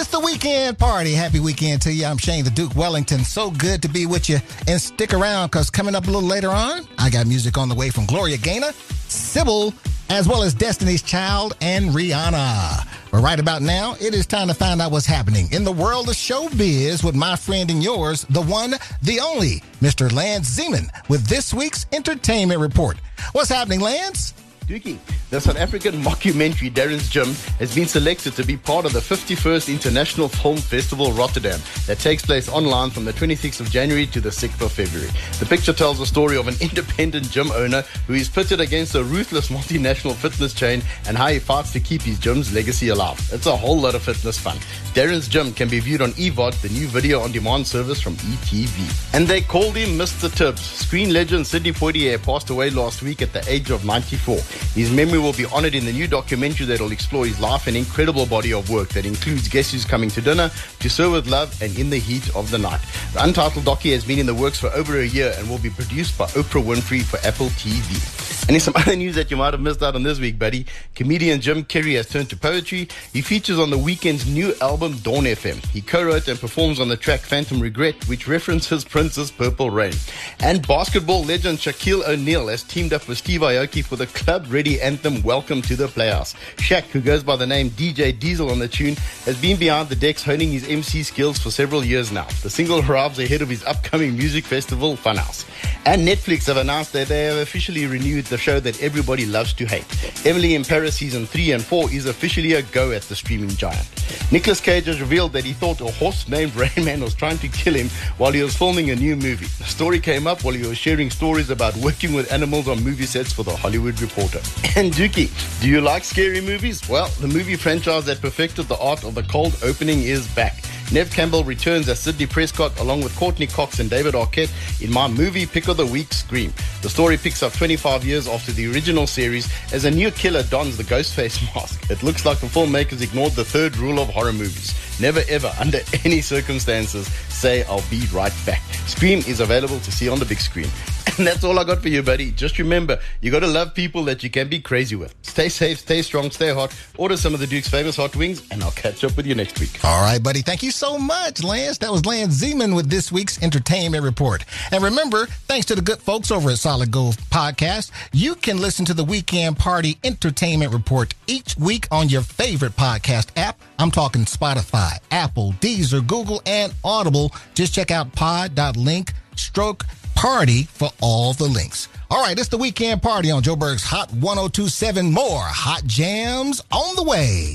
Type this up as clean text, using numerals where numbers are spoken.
It's the weekend party. Happy weekend to you. I'm Shane the Duke Wellington. So good to be with you. And stick around because coming up a little later on, I got music on the way from Gloria Gaynor, Sybil, as well as Destiny's Child and Rihanna. But right about now, it is time to find out what's happening in the world of showbiz with my friend and yours, the one, the only, Mr. Lance Zeman, with this week's Entertainment Report. What's happening, Lance? Dookie, the South African mockumentary Darren's Gym has been selected to be part of the 51st International Film Festival Rotterdam that takes place online from the 26th of January to the 6th of February. The picture tells the story of an independent gym owner who is pitted against a ruthless multinational fitness chain and how he fights to keep his gym's legacy alive. It's a whole lot of fitness fun. Darren's Gym can be viewed on EVOD, the new video-on-demand service from ETV. And they called him Mr. Tibbs. Screen legend Sidney Poitier passed away last week at the age of 94. His memory will be honored in the new documentary that will explore his life and incredible body of work that includes Guess Who's Coming to Dinner, To Serve With Love, and In the Heat of the Night. The untitled docu has been in the works for over a year and will be produced by Oprah Winfrey for Apple TV. And in some other news that you might have missed out on this week, buddy, comedian Jim Carrey has turned to poetry. He features on The Weeknd's new album, Dawn FM. He co-wrote and performs on the track Phantom Regret, which references Prince's Purple Rain. And basketball legend Shaquille O'Neal has teamed up with Steve Aoki for the club-ready anthem Welcome to the Playhouse. Shaq, who goes by the name DJ Diesel on the tune, has been behind the decks honing his MC skills for several years now. The single arrives ahead of his upcoming music festival, Funhouse. And Netflix have announced that they have officially renewed the show that everybody loves to hate. Emily in Paris Season 3 and 4 is officially a go at the streaming giant. Nicolas Cage has revealed that he thought a horse named Rayman was trying to kill him while he was filming a new movie. The story came up while he was sharing stories about working with animals on movie sets for The Hollywood Reporter. And Dookie, do you like scary movies? Well, the movie franchise that perfected the art of the cold opening is back. Neve Campbell returns as Sidney Prescott along with Courtney Cox and David Arquette in my movie pick of the week, Scream. The story picks up 25 years after the original series as a new killer dons the Ghostface mask. It looks like the filmmakers ignored the third rule of horror movies. Never ever, under any circumstances, say I'll be right back. Scream is available to see on the big screen. And that's all I got for you, buddy. Just remember, you got to love people that you can be crazy with. Stay safe, stay strong, stay hot. Order some of the Duke's famous hot wings, and I'll catch up with you next week. All right, buddy. Thank you so much, Lance. That was Lance Zeman with this week's Entertainment Report. And remember, thanks to the good folks over at Solid Gold Podcast, you can listen to the Weekend Party Entertainment Report each week on your favorite podcast app. I'm talking Spotify, Apple, Deezer, Google, and Audible. Just check out pod.link/party for all the links. All right, it's the Weekend Party on Joburg's Hot 102.7. More hot jams on the way.